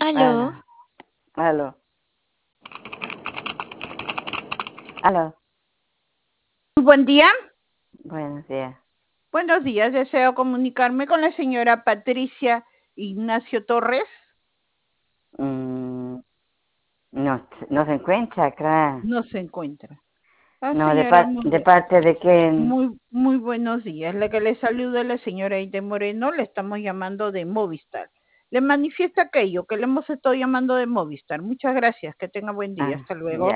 Aló, Bueno, aló, aló, Muy buen día. buenos días. Buenos días. Deseo comunicarme con la señora Patricia Ignacio Torres. Mm, no se encuentra, claro. No se encuentra. La No, señora, de parte de quién. muy buenos días. La que le saluda es la señora Aide Moreno. Le estamos llamando de Movistar. Le manifiesta aquello que le hemos estado llamando de Movistar. Muchas gracias. Que tenga buen día. Ah, Hasta luego. ya.